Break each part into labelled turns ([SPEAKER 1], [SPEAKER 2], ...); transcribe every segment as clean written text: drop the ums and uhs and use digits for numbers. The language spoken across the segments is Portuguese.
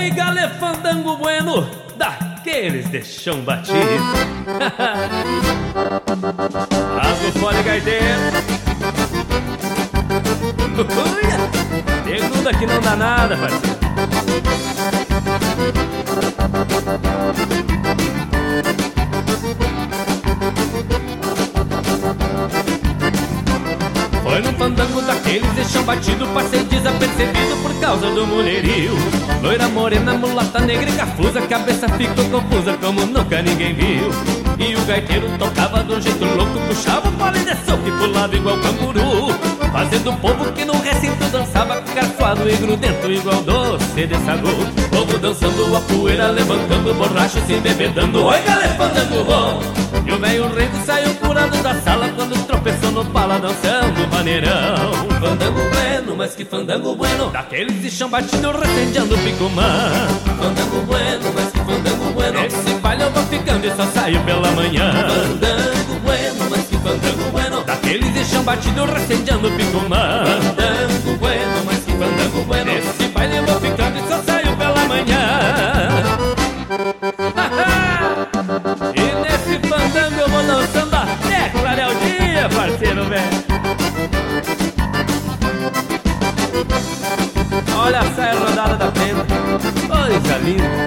[SPEAKER 1] Oi, galé, fandango bueno, daqueles de chão batido. Rasga o fole, gaiteiro. Segunda que não dá nada, parceiro. Foi num fandango daqueles de chão batido, passei desapercebido por causa do mulherio. Loira morena, mulata negra e cafusa, cabeça ficou confusa como nunca ninguém viu. E o gaiteiro tocava de um jeito louco, puxava o fole de soco e pulava igual canguru, fazendo o povo que no recinto dançava ficar suado e grudento igual doce de sagu. Povo dançando a poeira, levantando borracha e se embebedando. Oi, galé, fandango bom! E o velho rengo saiu curado da sala quando tropeçou no pala dançando maneirão. Fandango bueno, mas que fandango bueno, daqueles de chão batido recendeando picumã. Fandango bueno, mas que fandango bueno, esse baile eu vou ficando e só saio pela manhã. Fandango bueno, mas que fandango bueno, daqueles de chão batido recendeando picumã. Fandango bueno, mas que fandango bueno, esse baile eu vou ficando e só saio pela manhã. E nesse fandango eu vou dançando até clarear o dia, parceiro velho. Olha a saia rodada da pena, coisa linda.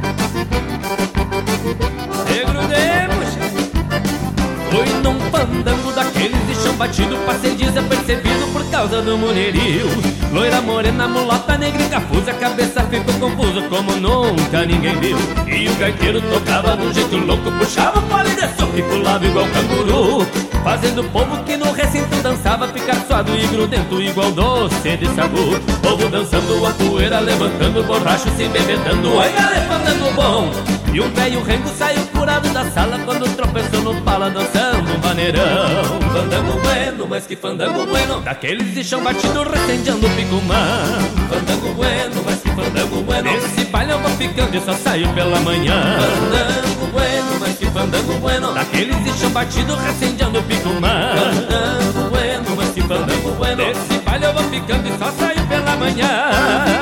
[SPEAKER 1] Se grudemos. Fui num fandango daqueles de chão batido, passei desapercebido por causa do mulherio. Loira morena, mulata negra e cafusa, cabeça ficou confusa como nunca ninguém viu. E o gaiteiro tocava de um jeito louco, puxava o fole de soco e pulava igual canguru, fazendo o povo que no recinto dançava ficar suado e grudento igual doce de sagu. Povo dançando a poeira, levantando borracho, se embebedando. Oi, galé, fandango bom! E um velho rengo saiu curado da sala quando tropeçou no pala dançando um maneirão. Fandango bueno, mas que fandango bueno, daqueles de chão batido recendeando picumã. Fandango bueno, mas que fandango bueno, esse baile eu vou ficando e só saio pela manhã. Fandango bueno, mas que fandango bueno, daqueles de chão batido recendeando picumã. Fandango bueno, mas que fandango bueno, esse baile eu vou ficando e só saio pela manhã.